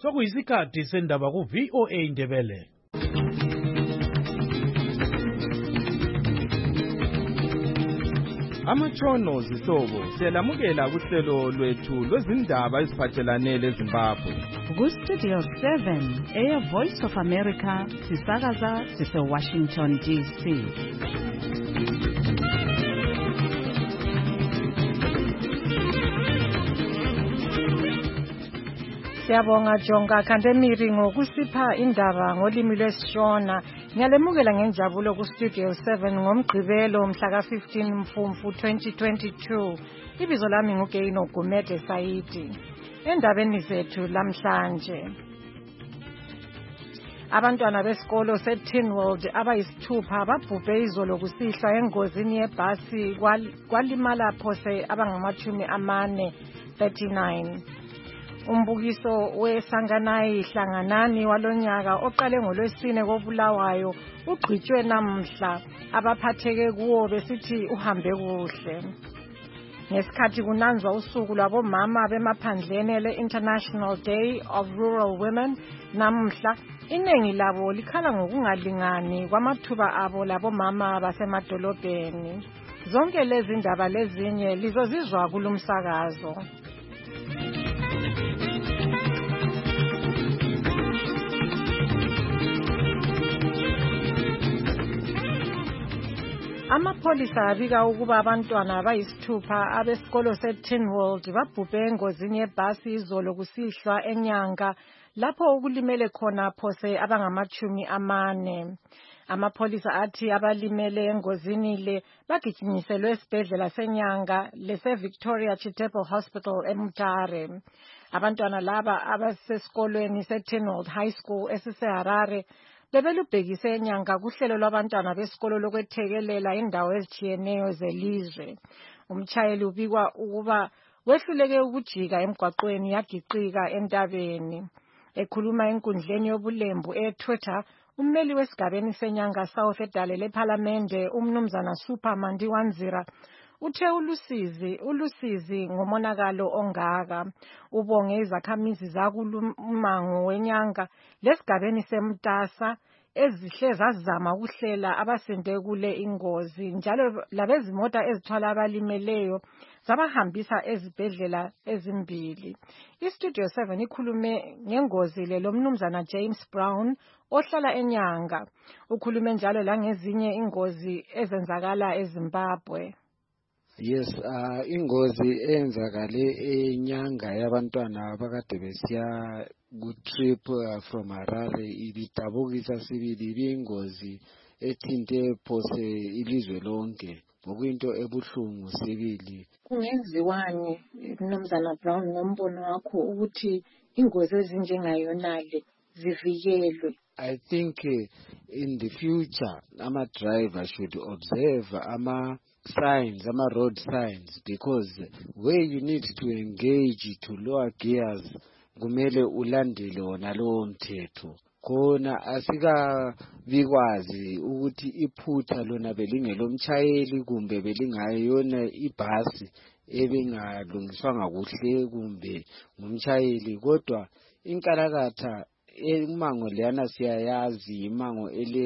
Sokuyisikhathi sendaba ku VOA Indebele. Amatshono zihlobo siyalamukela kuhlelo lwethu lwezindaba eziphathelane leZimbabwe. Ku-Studio 7 Air Voice of America sisakaza sise-Washington DC. Siyabonga Jonga Kandemiri ngokusipha indaba ngolimi lwesiShona. Ngiyalemukela ngenjabulo ku-Studio 7 ngomgqibelo mhla ka-15 Mfumfu 2022. Ibizo lami nguGeino Gumede Saidi. Endabeni zethu lamhlanje, abantwana besikolo seTinworld abayisithupha babhubhe izolo kusihlwa engozini yebhasi kwalimala phose abangama-40, 39. Umbukiso weSanganayi Hlanganani walonyaka oqale ngoLwesine koBulawayo ugqitshwe namuhla, abaphatheke kuwo besithi uhambe kuhle. Ngesikhathi kunanzwa usuku lwabomama bemaphandleni le-International Day of Rural Women namuhla, iningi labo likhala ngokungalingani kwamathuba abo labomama basemadolobheni. Zonke lezi ndaba lezinye lizozizwa kulumsakazo. Amapholisa abika ukuba abantwana abayisithupha abesikolo seTinworld babhubhe engozini yebhasi izolo kusihlwa eNyanga, lapho ukulimele khona phose abangama-40. Amapholisa athi abalimele engozini le bagijinyiselwe esibhedlela seNyanga lese-Victoria Chitepo Hospital eMutare. Abantwana laba abasesikolweni seTinworld High School esiseHarare bebelubhekise eNyanga kuhlelo lwabantwana besikolo lokwethekelela indawo ezitshiyeneyo zelizwe. Umtshayeli ubikwa ukuba wehluleke ukujika emgwaqweni yagiqika entabeni. Ekhuluma enkundleni yobulembu eTwitter, ummeli wesigabeni seNyanga South edale lephalamende umnumzana Superman Ndiwanzira uthe ulusizi ngomonakalo ongaka. Ubonge izakhamizi zakulumango weNyanga lesigabeni seMtasa ezihle zazama ukuhlela abasinde kule ingozi, njalo labezimota ezithwala abalimeleyo zabahambisa ezibhedlela ezimbili. iStudio 7 ikhulume ngengozi le lomnumzana James Brown ohlala eNyanga. Ukhulume njalo langezinye ingozi ezenzakala eZimbabwe. Yes, ingozi eyenzakale eNyanga yabantwana abakade besiya ku-trip from Harare ibidabukisa sibili, ibingozi ethinte phose ilizwe lonke, ngokuyinto ebuhlungu sibili. Kungenziwani mnumzana Brown ngombono wakho ukuthi ingozi ezinjengayonale zivikelwe? I think in the future ama-driver should observe signs, road signs, because where you need to engage to lower gears kumele ulandele wona lowo mthetho. Khona asikabikwazi ukuthi iphutha lona belingelomtshayeli kumbe belingayona ibhasi ebingalungiswanga kuhle kumbe ngumtshayeli, kodwa inkalakatha imango leyana siyayazi, imango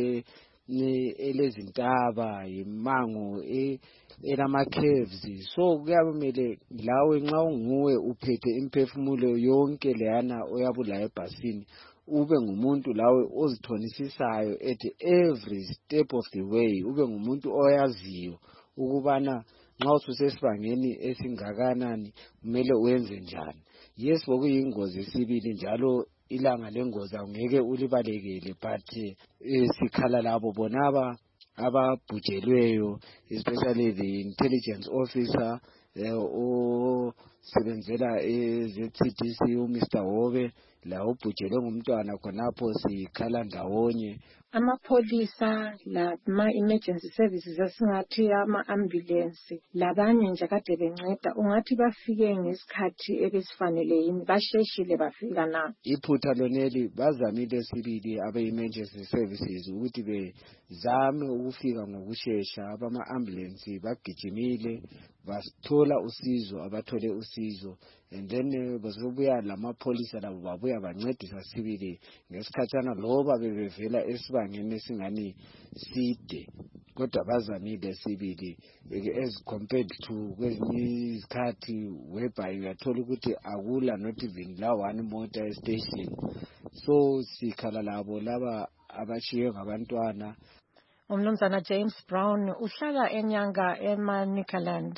elezintaba, imango elama-caves. So kuyamele lawe nxa unguwe uphethe imphefumulo yonke leyana oyabula ebhasini ube ngumuntu lawe ozithonisisisayo at every step of the way, ube ngumuntu oyaziyo ukubana nxa ususesibangeni esingakanani kumele wenze njani. Yes, bokuyingozi esibili njalo ilanga lengozi angeke ulibalekele, but sikhala labo bonaba ababhujelweyo, especially the intelligence officer osebenzela eZCDC uMr Hobe, la ubhujelwe ngumntwana khonapho sikhala ndawonye. Amapholisa lama-emergency services esingathi ama-ambulance labanye nje kade benceda, ungathi bafike ngesikhathi ebesifanele yini? Basheshile bafika na? Iphutha loneli bazamile sibili abe-emergency services ukuthi bezame ukufika ngokushesha. Abama-ambulance bagijimile, basithola usizo, abathole usizo, and then bazobuya lamapholisa labo babuya bancedisa sibili ngesikhatshana loba bebevela esibangeni esingani side, kodwa bazamile sibili as compared to kwezinye izikhathi whereby uyathola ukuthi akula not even la one motor station. So sikhala labo laba abashiywe ngabantwana. Umnumzana James Brown uhlala enyanga eManicaland.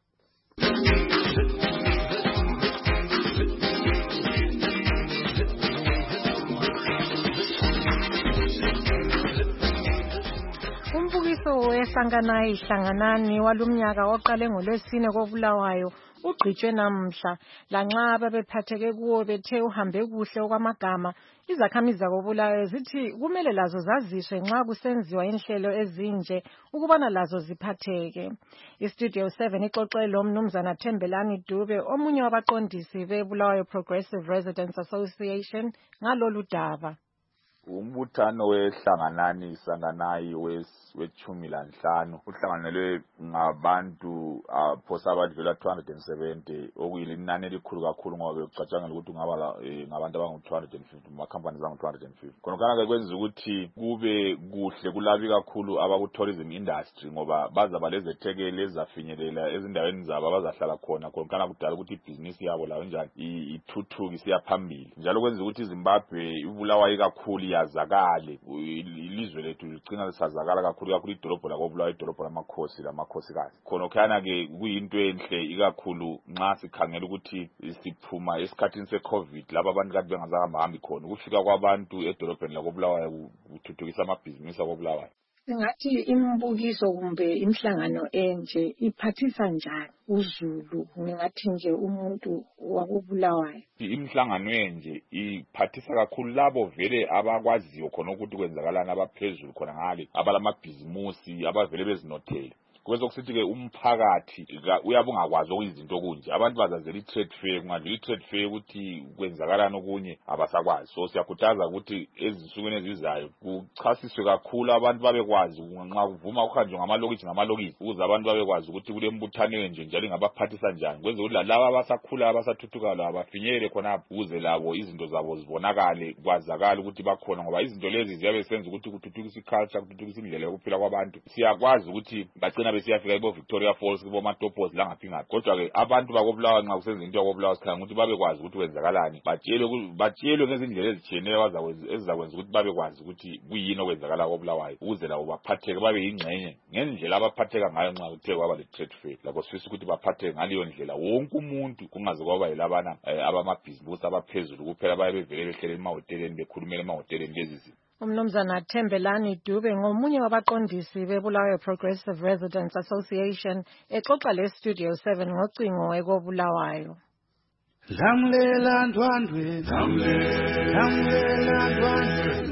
Umbukiso wehlanganani walumnyaka oqale ngoLwesine koBulawayo ugqitshwe namhla, lanxa babephatheke kuwo bethe uhambe kuhle okwamagama. Izakhamizi zakoBulawayo zithi kumele lazo zaziswe nxa kusenziwa inhlelo ezinje ukubana lazo ziphatheke. IStudio 7 ixoxe lo Mnumzana Thembelani Dube, omunye wabaqondisi beBulawayo Progressive Residents Association, ngalolu daba. Umbuthano wehlanganani sanganayi we-15 uhlanganelwe ngabantu phosa abadlula 270 okuyili inani elikhulu kakhulu ngoba bekucatshangela ukuthi kungaba ngabantu abangu-250 amakhampani angu-250. Khonokana-ke kwenza ukuthi kube kuhle kulabi kakhulu abaku-tourism industry ngoba bazaba lezethekeli ezizafinyelela ezindaweni zabo abazahlala khona. Khonokana kudala ukuthi ibhizinisi yabo layo njani ithuthuke isiya phambili, njalo kwenza ukuthi iZimbabwe ibulawayo kakhulu yazakale. Ilizwe lethu ligcina lisazakala kakhulu idolobho lakoBulawayo, idolobho lamakhosikazi. Khonokana-ke kuyinto enhle ikakhulu nxa sikhangela ukuthi siphuma esikhathini se-COVID lapho abantu kade bengazahambi khona. Ukufika kwabantu edolobheni lakoBulawayo kuthuthukisa amabhizinisi akoBulawayo. Singathi imibukiso kumbe imhlangano enje iphathisa njani uZulu, ngingathi nje umuntu wakoBulawayo? Imhlangano enje iphathisa kakhulu labo vele abakwaziyo khona ukuthi kwenzakalana, abaphezulu khona ngale, abalamabhizimusi abavele bezinothele. Kwenza kusithi-ke umphakathi uyabungakwazi okuyizinto kunje. Abantu bazazela i-trade fair, kungadlula i-trade fair ukuthi kwenzakalana okunye abasakwazi. So siyakhuthaza ukuthi ezinsukwini ezizayo kuchasiswe kakhulu, abantu babekwazi nxa kuvuma kuhanjwe ngamalokisi ukuze abantu babekwazi ukuthi kule mbuthano enje njalo ingabaphathisa njani. Kwenza ukuthi laba abasakhula abasathuthuka labo bafinyelele khonapho ukuze labo izinto zabo zibonakale, kwazakala ukuthi bakhona, ngoba izinto lezi ziyabe senza ukuthi kuthuthukise i-culture, kuthuthukise indlela yokuphila kwabantu. Siyakwazi ukuthi bagcina besiyafika ibo Victoria Falls kubo Matopos la ngaphi ngaphi. Kodwa-ke abantu bakoBulawayo nxa kusenza into yakoBulawayo sikhanga ukuthi babekwazi ukuthi kwenzakalani, batshelwe ngezindlela ezitshiyeneyo ezizakwenza ukuthi babekwazi ukuthi kuyini okwenzakala koBulawayo ukuze labo baphatheke babe yingxenye ngendlela abaphatheka ngayo nxa kuthe kwaba le-trade fair. Lakho sifisa ukuthi baphatheke ngaleyo ndlela wonke umuntu, kungaze kwaba yilabana abamabhizimusi abaphezulu kuphela baye bevele behlele emahoteleni bekhulumela emahoteleni lezi zinto. Umnumzana Thembelani Dube ngomunye wabaqondisi beBulawayo Progressive Residents Association exoxa leStudio 7 ngocingo ekoBulawayo. Lamlela ndwandwe, lamlela ndwandwe,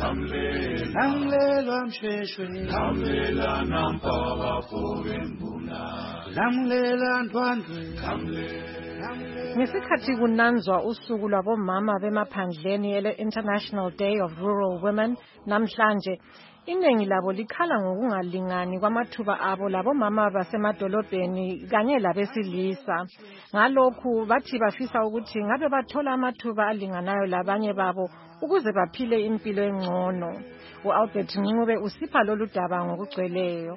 lamlela msheshwe, lamlela nampa bafowembuna, lamlela ndwandwe. Ngesikhathi kunanzwa usuku lwabomama bemaphandleni ele-International Day of Rural Women namhlanje, inengi labo likhala ngokungalingani kwamathuba abo labomama basemadolobheni kanye labesilisa. Ngalokhu bathi bafisa ukuthi ngabe bathola amathuba alinganayo labanye babo ukuze baphile impilo engcono. U-Albert Ncube usipha lolu daba ngokugcweleyo.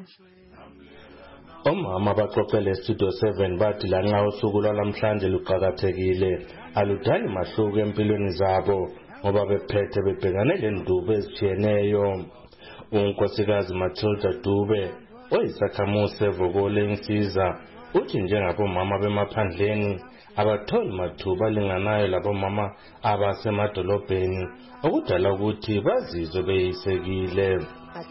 Omama baxoxele eStudio 7 bathi lanxa usuku lwalamhlanje luqakathekile aludali mahluko empilweni zabo ngoba bephethe bebhekane lendubo ezitshiyeneyo. Unkosikazi Matilda Dube oyisakhamuzi sevukole Insiza uthi njengabomama bemaphandleni abatholi mathuba alinganayo labomama abasemadolobheni okudala ukuthi bazizwe beyisekile.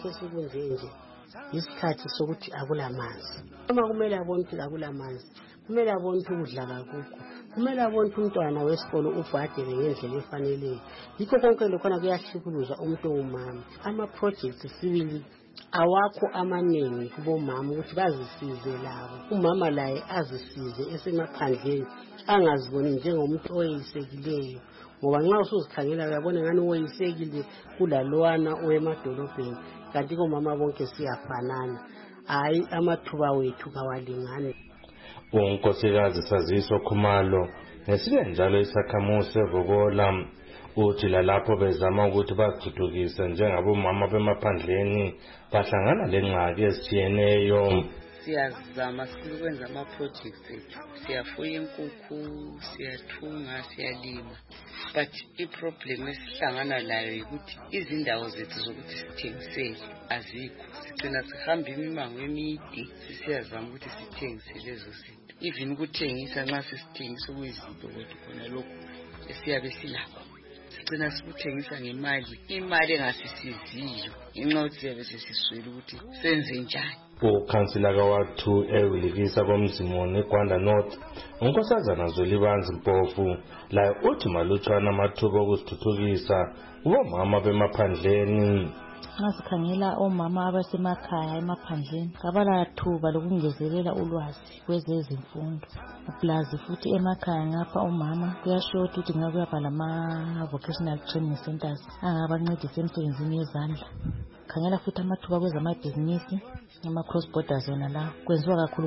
Isikhathi sokuthi akulamanzi. Uma kumele abone ukuthi akulamanzi, kumele abone ukuthi ukudla kakukho, kumele abone ukuthi umntwana wesikolo ubhadele ngendlela efaneleyo. Yikho konke lokhona kuyahlukuluza umuntu ongumama. Ama-projects sibili awakho amaningi kubomama ukuthi bazisize labo. Umama laye azisize esemaphandleni angaziboni njengomuntu oyisekileyo. Ngoba nxa usuzikhangela uyabona ngani woyisekile kulalowana owemadolobheni. Kanti komama bonke siyafanana. Hayi amathuba wethu kawalingani. unkosikazi Saziso Khumalo ngesinye njalo isakhamuzi seVokola uthi lalapho bezama ukuthi bazithuthukise njengabomama bemaphandleni bahlangana lengxaki ezitshiyeneyo. Siyazama ukwenza ama-projects ethu, siyafuya inkukhu, siyathunga, siyalima, but i-problem esihlangana layo ukuthi izindawo zethu zokuthi sithengisele azikho. Sigcina sihamba imimango emide sisiyazama ukuthi sithengise lezo zinto, even ukuthengisa nxa sisithengisa okuyizinto kwethu khona lokhu esiyabe silakho sigcina sikuthengisa imali engasisiziyo ngenxa yokuthi siyabe sesiswele ukuthi senze njani. Ukhansila kaWard 2 eWilikisa komzimoni eGwanda North unkosazana Zwelibanzi Mpofu la uthi malutshwana amathuba okuzithuthukisa ubomama bemaphandleni. Ngasikhangela omama abasemakhaya emaphandleni kabala thuba lokungezelela ulwazi kwezezimfundo. Plus futhi emakhaya ngapha omama kuyashota ukuthi ngabe kuyaba lama vocational training centers angabancedisa emsebenzini yezandla. Khangela futhi amathuba kwezamabhizinisi ama cross border zona la kwenziwa kakhulu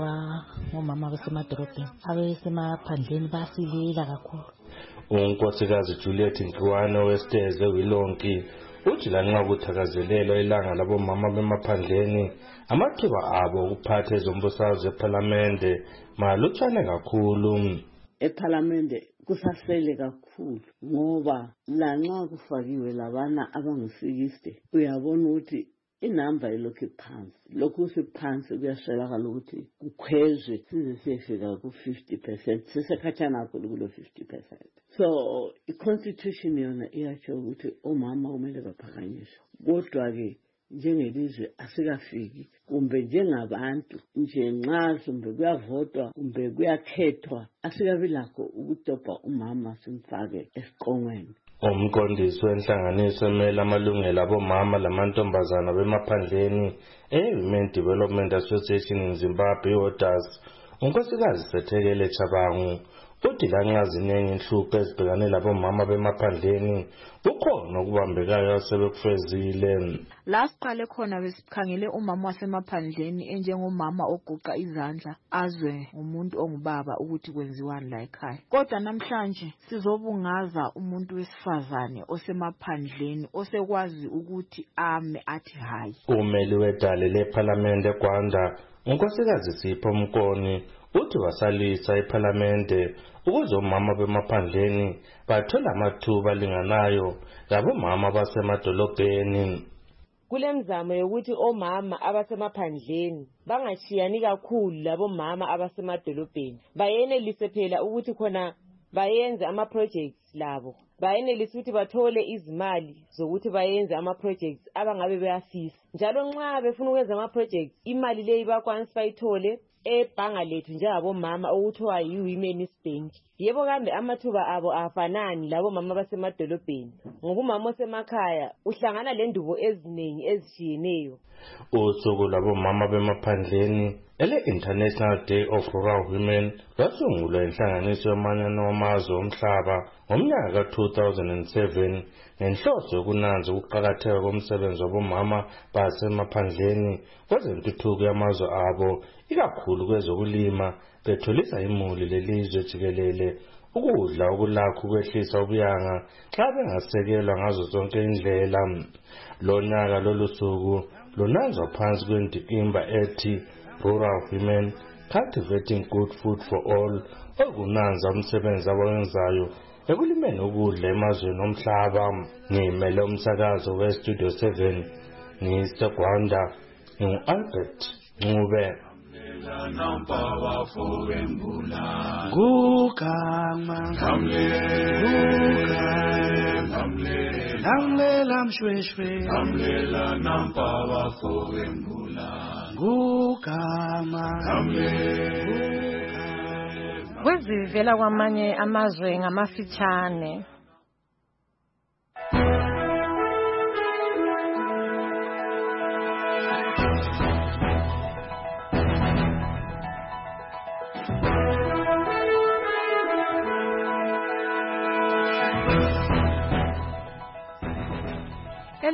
ngomama abasemadolobheni. Abasemaphandleni basilela kakhulu. Unkosikazi Juliet Nkiwane Westeze Wilonki uthi lanxa kuthakazelelwa ilanga labomama bemaphandleni amathuba abo okuphatha ezombusazwe eParliamente malutshwane kakhulu. EParliamente kusasele kakhulu ngoba lanxa kufakiwe labana abangu-60 uyabona ukuthi inamba ilokhu phansi, lokhu siphansi kuyaswelakala ukuthi kukhwezwe size siyefika ku-50%, sisekhatshana kakhulu kulo 50%. So i-constitution yona iyatsho ukuthi omama kumele baphakanyiswe, kodwa-ke njengelizwe asikafiki kumbe njengabantu nje nxa kumbe kuyavotwa kumbe kuyakhethwa asikabi lakho ukudobha umama simfake esiqongweni. Umqondisi wenhlanganiso emele amalungelo abomama lamantombazana bemaphandleni e-Women Development Association in Zimbabwe ODAS unkosikazi Sethekele Chabangu uthi lanxa ziningi inhlupho ezibhekane labomama bemaphandleni kukhona okubambekayo asebekufezile. La siqale khona besikhangele umama wasemaphandleni enjengomama oguqa izandla azwe umuntu ongubaba ukuthi kwenziwani la ekhaya. Kodwa namhlanje sizobungaza umuntu wesifazane osemaphandleni osekwazi ukuthi ame athi hayi. Umeli wedale leParliamente eGwanda unkosikazi Sipho Mkoni uthi wasalisa eParliamente ukuze omama bemaphandleni bathola amathuba alinganayo labomama basemadolobheni. Kulemzamo yokuthi omama abasemaphandleni bangashiyani kakhulu labomama abasemadolobheni, bayenelise phela ukuthi khona bayenze ama-projects labo, bayenelise ukuthi bathole izimali zokuthi bayenze ama-projects abangabe beyafisa. Njalo nxa befuna ukwenza ama-projects imali leyi bakwanisa bayithole ebhanga lethu njengabomama okuthiwa yi-Women's Bank. Yebo kambe amathuba abo afanani labomama basemadolobheni ngoba umama osemakhaya uhlangana lendubo eziningi ezishiyeneyo. Usuku lwabomama bemaphandleni ele-International Day of Rural Women lwasungulwa inhlanganiso yomanyano wamazwe omhlaba ngomnyaka ka-2007 ngenhloso yokunanza ukuqakatheka komsebenzi wabomama basemaphandleni kwezentuthuko yamazwe abo ikakhulu kwezokulima betholisa imuli lelizwe jikelele ukudla okulakho ukwehlisa ubuyanga xa bengasekelwa ngazo zonke indlela. Lo nyaka lolu suku lunanzwa phansi kwendikimba ethi Rural Women Cultivating Good Food for All okunanza umsebenzi abawenzayo ekulimeni ukudla emazweni omhlaba. Ngimele umsakazo weStudio 7 ngiseGwanda ngu-Albert Ncube. Gugama Lamlela mshweshwe Lamlela nampawa fowembula Gugama Kwezivela kwamanye amazwe ngamafitshane.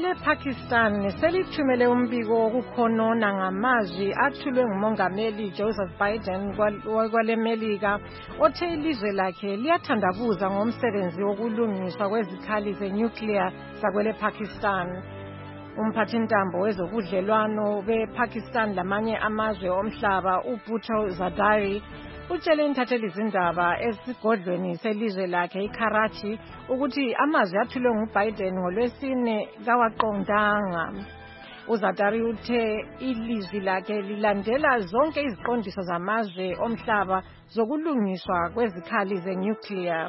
elePakistan selithumele umbiko wokukhonona ngamazwi athulwe ngumongameli Joseph Biden kwaleMelika othe ilizwe lakhe liyathandabuza ngomsebenzi wokulungiswa kwezikhali zenuclear zakwelePakistan. Umphathintambo wezobudlelwano bePakistan lamanye amazwe omhlaba uBhutto Zardari utshele intatheli izindaba esigodlweni selizwe lakhe iKarachi ukuthi amazwi athulwe nguBiden ngoLwesine kawaqondanga. uZardari uthe ilizwi lakhe lilandela zonke iziqondiso zamazwe omhlaba zokulungiswa kwezikhali zenuclear.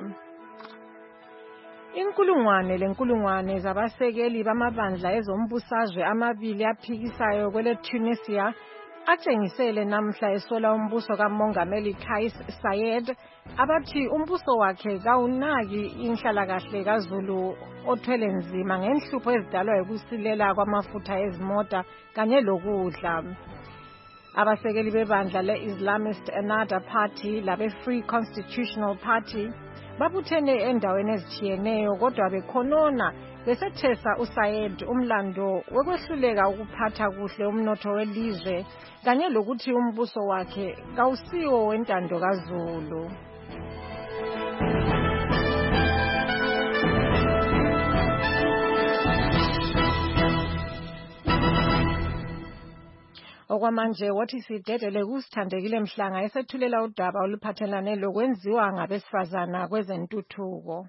Inkulungwane zabasekeli bamabandla ezombusazwe amabili aphikisayo kweleTunisia atshengisele namhla esola umbuso kamongameli Kais Saied abathi umbuso wakhe kawunaki inhlalakahle kaZulu othwele nzima ngenhlupho ezidalwa ukusilela kwamafutha ezimota kanye lokudla. Abasekeli bebandla le-Islamist Ennahda Party labe-Free Constitutional Party babuthene endaweni ezitshiyeneyo kodwa bekhonona besethesa uSayed umlando wekwehluleka ukuphatha kuhle umnotho welizwe kanye lokuthi umbuso wakhe kawusiwo wentando kaZulu. Okwamanje wathi sidedele kusithandekile Mhlanga esethulela udaba oluphathelane lokwenziwa ngabesifazana kwezentuthuko.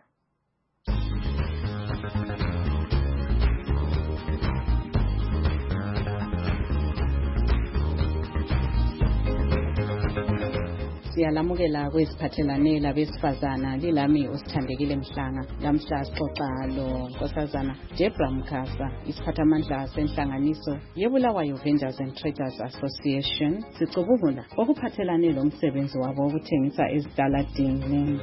Siyalamukela kweziphathelane labesifazana lilami usithandekile Mhlanga. Lamhla sixoxa lo Nkosazana Debra Mkhasa, isiphathamandla senhlanganiso yeBulawayo Vendors and Traders Association, sicubungula okuphathelane lomsebenzi wabo wokuthengisa ezitaladini.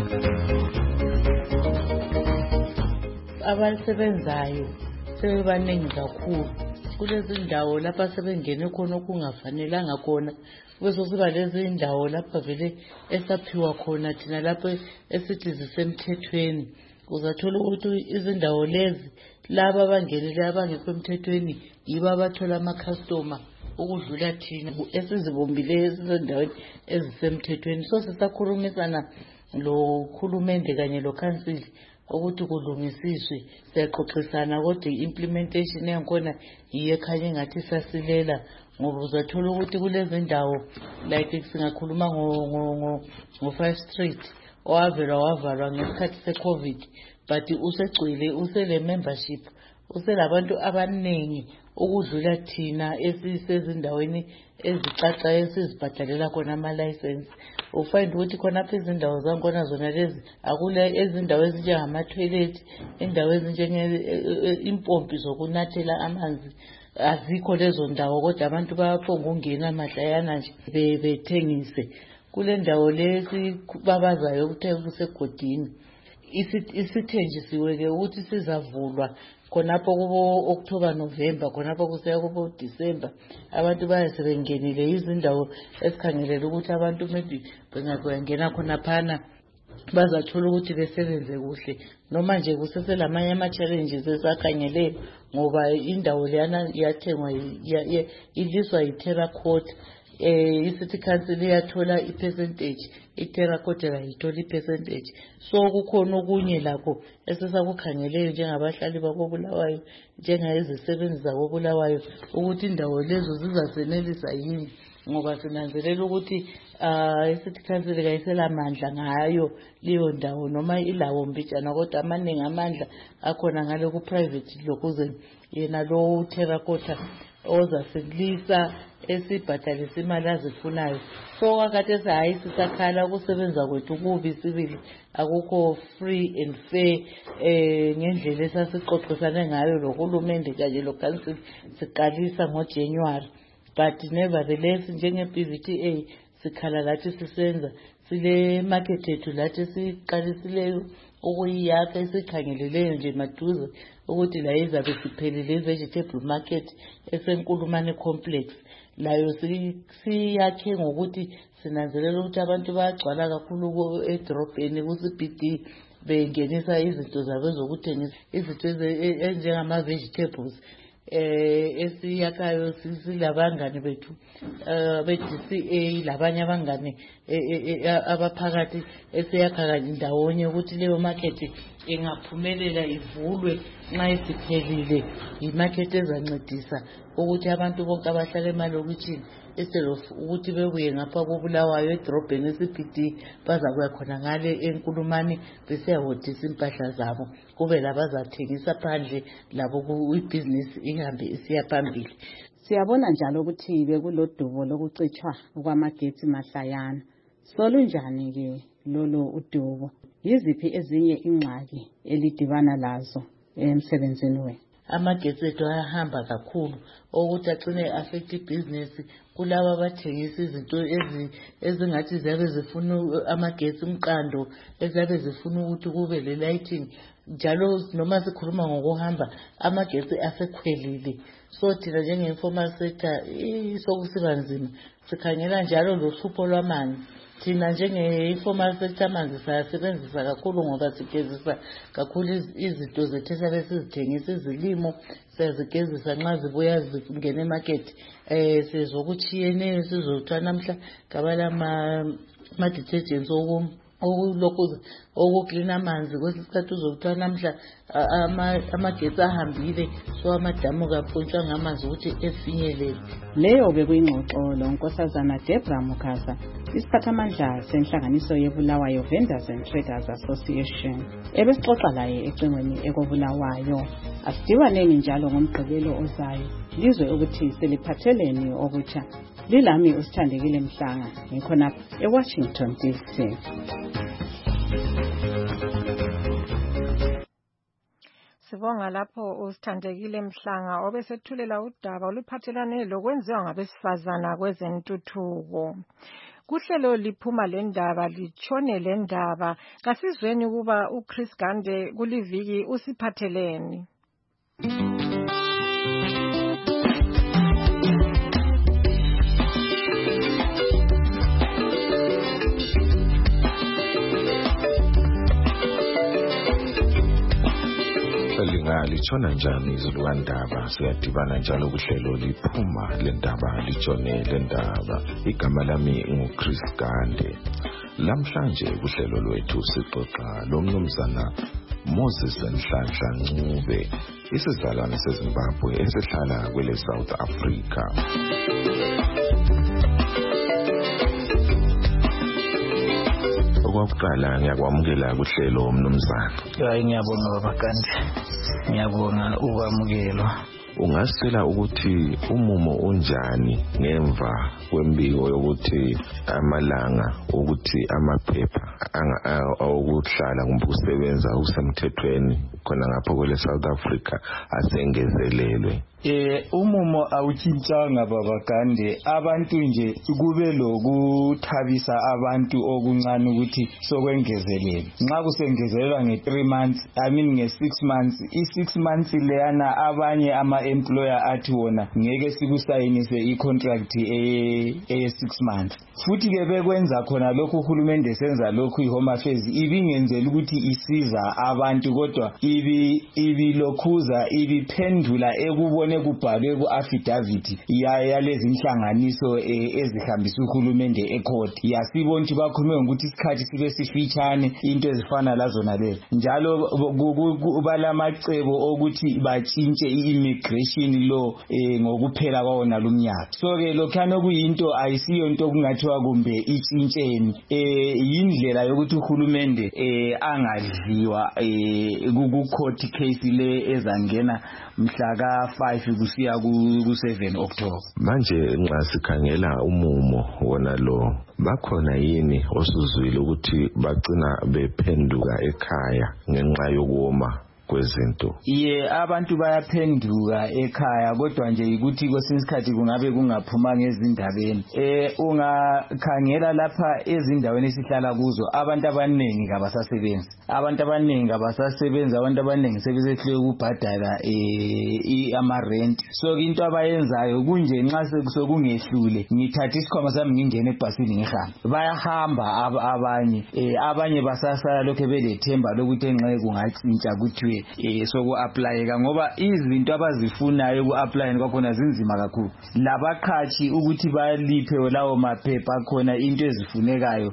Abasebenzayo sebebaningi kakhulu kulezi ndawo lapha sebengene khona okungafanelanga khona. Bese siba lezi indawo lapha vele esaphiwa khona thina lapha esithi zisemthethweni. Uzathola ukuthi izindawo lezi laba abangenele abangekho emthethweni yibo abathola ama-customer ukudlula thina esizibombileyo ezisendaweni ezisemthethweni. So sisakhulumisana lo khulumende kanye lo council ukuthi kulungisiswe, siyaxoxisana kodwa i-implementation yakhona yiyo ekhanya engathi sasilela. Ngoba uzathola ukuthi kulezi ndawo like singakhuluma ngo5 Street wavalwa ngesikhathi se-COVID, but usegcwele usele membership uselabantu abaningi ukudlula thina esisezindaweni ezicaca esizibhadalela khona ama-license. Ufind ukuthi khonapha izindawo zakhona zona lezi akula ezindawo ezinjengama-toilet, indawo ezinjenge-impompi zokunathela amanzi azikho lezo ndawo, kodwa abantu bayaphonga ungena madlayana nje bethengise. Kule ndawo lesi babazayo ukuthi kusegodini isithenjisiwe-ke ukuthi sizavulwa khonapho kubo October November, khonapho kuseya kubo December. Abantu bayasebengenile izindawo esikhangelela ukuthi abantu maybe bengakuyangena khonaphana bazathola ukuthi besebenze kuhle. Noma nje kuseselamanye ama-challenges esakhangele ngoba indawo leyana yathengwa iliswa yi-terracotta. I-City Council iyathola i-percentage, i-terracotta kayithola i-percentage. So kukhona okunye lakho esisakukhangeleyo njengabahlali bakoBulawayo, njengayizisebenzi zakoBulawayo ukuthi indawo lezo zizasenelisa yini, ngoba sinanzelela ukuthi i-City Council kayiselamandla ngayo leyo ndawo noma ilawo mbijana, kodwa amaningi amandla akhona ngale ku-private lokuze yena lo terracotta ozasilisa esibhadalisa imali azifunayo. So kakade hayi sisakhala ukusebenza kwethu kubi sibili akukho free and fair ngendlela esasixoxisane ngayolohulumende kanye lo council siqalisa ngoJanuary. But nevertheless njenge-PVTA sikhala lathi sisenza sile market yethu lathi siqalisileyo ukuyiyakha esikhangeleleyo nje maduze ukuthi la izabe siphelile vegetable market esenkulumane complex. Layo siyakhe ngokuthi sinanzelela ukuthi abantu bayagcwala kakhulu edrobheni kuCBD bengenisa izinto zabo zokuthengisa izinto enjengama-vegetables esiyakayo silabangane bethu be-DCA labanye abangane abaphakathi esiyakha ndawonye ukuthi leyo market ingaphumelela ivulwe nxa isiphelile imarket ezancedisa ukuthi abantu bonke abahlala emalokitshini instead of ukuthi bebuye ngapha koBulawayo edrobheni eCPD bazakuya khona ngale eNkulumane besiyahodisa impahla zabo kube labazathengisa phandle labo ibhizinisi ihambe isiya phambili. Siyabona njalo ukuthi bekulodubo lokucitshwa kwamagetsi mahlayana. Solunjani ke lolo udubo? Yiziphi ezinye ingxaki elidibana lazo emsebenzini wenu? Amagetsi ethu ayahamba kakhulu ukuthi agcine affect ibhizinisi kulabo abathengisa izinto ezingathi ziyabe zifuna amagetsi umqando eziyabe zifuna ukuthi kube le lighting njalo noma sikhuluma ngokuhamba amagetsi asekhwelile. So thina njenge-informal sector sokusiba nzima sikhangela njalo lohlupho lwamanzi. Thina njenge-informal sector amanzi sayasebenzisa kakhulu ngoba sigezisa kakhulu izinto zethu esabe sizithengisa izilimo siyazigezisa nxa zibuya zingena emarket sizokutshiyeneyo sizothiwa namhla ngabala ama-detergents okuklina amanzi kwesinye isikhathi uzokuthiwa namhla amagetsi ahambile so amadamu kapontshwa ngamanzi ukuthi efinyelele. Leyo bekuyingxoxo lonkosazana Deborah Mukasa, isiphathamandla senhlanganiso yeBulawayo Vendors and Traders Association. Ebesixoxa laye ecingweni ekoBulawayo. Asidibaneni njalo ngomgqibelo ozayo lizwe ukuthi seliphatheleni okutsha. Lilami uSithandekile Mhlanga ngikhonapha eWashington DC. Sibonga lapho uSithandekile Mhlanga obesethulela udaba oluphathelane lokwenziwa ngabesifazana kwezentuthuko. Kuhlelo liphuma lendaba litshone lendaba kasizweni kuba uChris Gande kuliviki usiphatheleni. Litshona njani izulukandaba siyadibana njalo kuhlelo liphuma lendaba litshone lendaba. Igama lami nguChris Gande. Lamhlanje kuhlelo lwethu sixoxa lomnumzana Moses Nhlanhla Ncube, isizalwane seZimbabwe esihlala kwele South Africa. Okokuqala ngiyakwamukela kuhlelo mnumzana. Ngiyabonga baba Gande. Ngiyabonga ukwamukelwa. Ungasitshela ukuthi umumo unjani ngemva kwembiko yokuthi amalanga ukuthi amaphepha okuhlala kumbe ukusebenza usemthethweni khona ngapho kwele South Africa asengezelelwe? Umumo awutshintshanga baba Gande. Abantu nje kube lokuthabisa abantu okuncane ukuthi sokwengezelelwe. Nxa kusengezelelwa nge3 months, nge6 months, i6 months leyana abanye ama-employer athi wona ngeke sikusayinise i-contract eye6 months. Futhi ke bekwenza khona lokhu uhulumende esenza lokhu iHome Affairs ibingenzela ukuthi isiza abantu kodwa ibilokhuza ibiphendula ekubone kubhalwe ku-affidavit yalezi inhlanganiso ezihambisa uhulumende ecourt. Yasibona ukuthi bakhulume ngokuthi isikhathi sibe sifitshane into ezifana lazona lezi. Njalo balamacebo okuthi batshintshe i-immigration law ngokuphela kwawona lumnyaka. So ke lokhana kuyinto ayisiyo into kungathiwa kumbe itshintsheni. Yindlela yokuthi uhulumende angadliwa ku-court case le ezangena mhla ka-5 kusiya ku-7 October. Manje nxa sikhangela umumo wona lo, bakhona yini osuzwile ukuthi bagcina bephenduka ekhaya ngenxa yokuwoma kwezinto. Abantu bayaphenduka ekhaya kodwa nje ukuthi kwesinye isikhathi kungabe kungaphuma ngezindabeni. Ungakhangela lapha ezindaweni esihlala kuzo abantu abaningi kabasasebenzi. Abantu abaningi sebesehluleka ukubhadala ama-rent. So into abayenzayo kunje nxa sokungehlule ngithatha isikhwama sami ngingene ebhasini ngihamba. Bayahamba abanye basasala lokho belethemba lokuthi enxe kungatshintsha kuthiwe soku-aplayeka ngoba izinto abazifunayo ku-aplayeni kwakhona zinzima kakhulu. Labaqhatshi ukuthi baliphe lawo maphepha akhona into ezifunekayo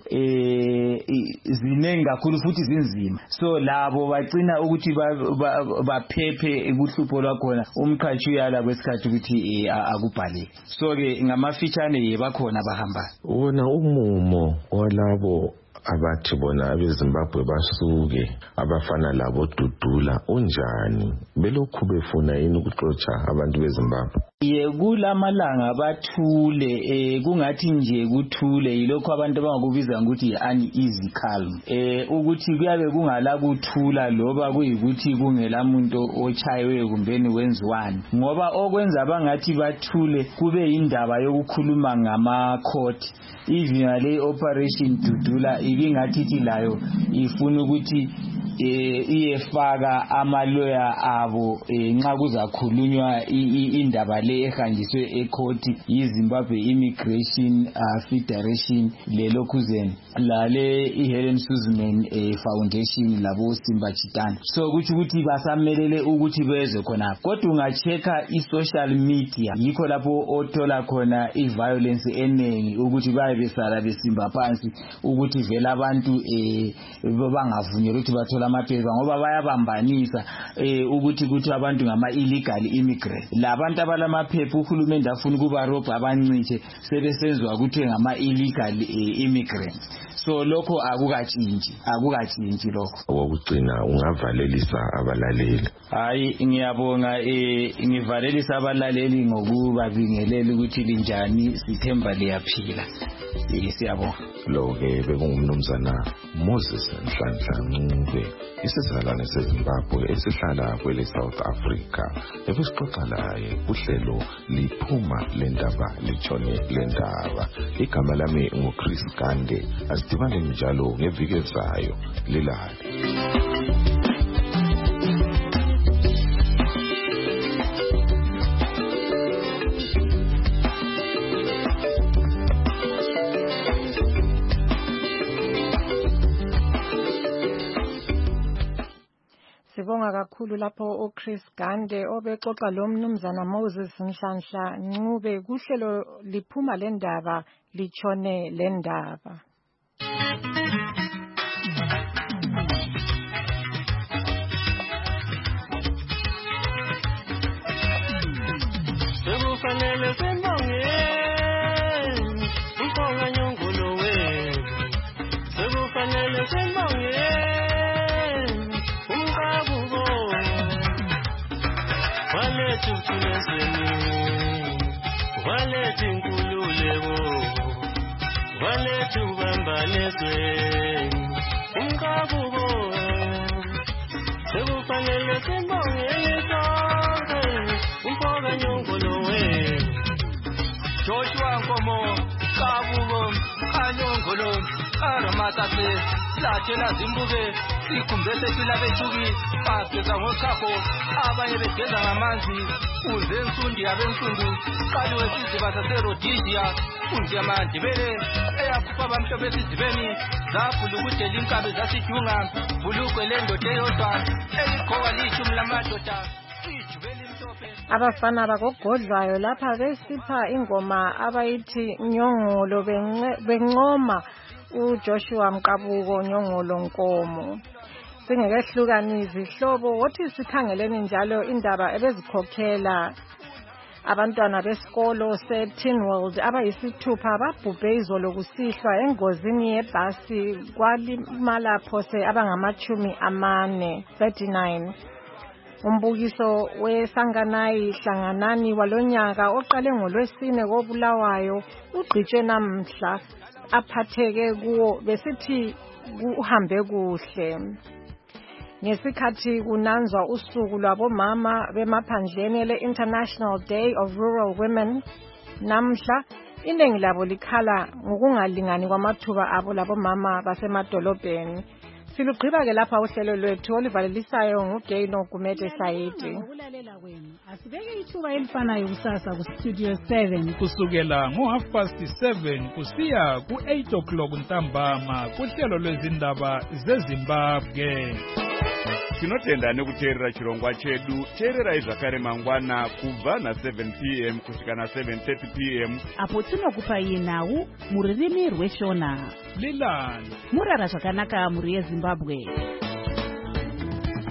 zinengi kakhulu futhi zinzima. So labo bagcina ukuthi baphephe kuhlupho lwakhona umqhatshi uyala kwesikhathi ukuthi akubhaleke. So ke ngamafitshane bakhona bahamba. Wona umumo walabo abathi bona abeZimbabwe basuke abafana labo Dudula unjani? Belokhu befuna yini ukuxotsha abantu beZimbabwe? Kulamalanga bathule kungathi nje kuthule yilokho abantu abangakubiza ukuthi uneasy calm. Ukuthi kuyabe kungala kuthula loba kuyikuthi kungela muntu ochayiwe kumbeni wenziwani. Ngoba okwenza abangathi bathule kube indaba yokukhuluma ngama court. Even le operation Dudula ibingathi layo ifuna ukuthi iyefaka amaloya abo nxa kuzakhulunywa indaba le ehanjiswe ecourt yiZimbabwe Immigration Federation lelokhuzeni lale iHelen Suzman Foundation labo Simba Chitani. So ukuthi basamelele ukuthi beze khona. Kodwa ungacheka isocial media yikho lapho othola khona iviolence enengi ukuthi bayebesala besimba phansi ukuthi vele abantu bangavunyelwa ukuthi bathola amaphepha ngoba bayabambanisa ukuthi abantu ngama illegal immigrant. Labantu abalamaphepha uhulumende afuna kuba robha abanciche sebesenzwa ukuthi ngama illegal immigrants. So lokho akukatshintshi lokho. Okugcina ungavalelisa abalaleli. Hayi ngiyabonga ngivalelisa abalaleli ngokubabingelela ukuthi linjani sithemba liyaphila. Siyabonga. Lo ke bekungumnumzana Moses Nhlanhla Ncube isizalwane seZimbabwe esihlala kwele South Africa. Ebesixoxa laye uhlelo liphuma lendaba litshone lendaba. Igama lami nguChris Gande. Asidibane njalo ngeviki ezayo lilale. Sibonga kakhulu lapho uChris Gande obexoxa lo mnumzana Moses Nhlanhla Ncube kuhlelo liphuma lendaba litshone lendaba. Sekufanele sembonge umphoka nyongolo wethu. Sekufanele sembonge walethu thulezweni walethu inkululeko walethu bambalezweni umqabubo sekufanele simbongele sonke umphoka nyongolo wethu Joshua Nkomo Qabubo Anyongolo Aramatase Latela Zimbuke Sikumbese silabethuki bageza ngochapho abanye begeza ngamanzi uze ensundi yabensundu qaliwe siziba saseRhodesia unje amandibele eyakhupha abamhlophe esizibeni zaphula ukudela inkabi zasidunga bulukwe lendoda eyodwa eliqhoka lishumi lamadoda ijubeli mhlophe. Abafana bakogodlwayo lapha besipha ingoma abayithi Nyongolo bencoma uJoshua Mqabuko Nyongolo Nkomo. Singekehlukanizi ihlobo wothi sikhangeleni njalo indaba ebezikhokhela abantwana besikolo seTeen World abayisithupha babhubhe izolo kusihlwa engozini yebhasi kwalimala phose abangama-40 39. Umbukiso weSanganayi Hlanganani walonyaka oqale ngoLwesine koBulawayo ugqitshwe namhla aphatheke kuwo besithi kuhambe kuhle. ngesikhathi kunanzwa usuku lwabomama bemaphandleni le-International Day of Rural Women. Namhla iningi labo likhala ngokungalingani kwamathuba abo labomama basemadolobheni. Silugqiba-ke lapha uhlelo lwethu olivalelisayo nguGayno Gumede Sayidi. Asibeke ithuba elifanayo kusasa ku-Studio 7 kusukela ngo-7:30 kusiya ku-8 o'clock ntambama kuhlelo lwezindaba zeZimbabwe. Tinotenda nekuteerera chirongwa chedu. Teerera zvakare mangwana kubva na7 p.m. kusvika na7:30 p.m. apo tinokupai nhau mururimi rweshona. Lilani murara zvakanaka muri yeZimbabwe.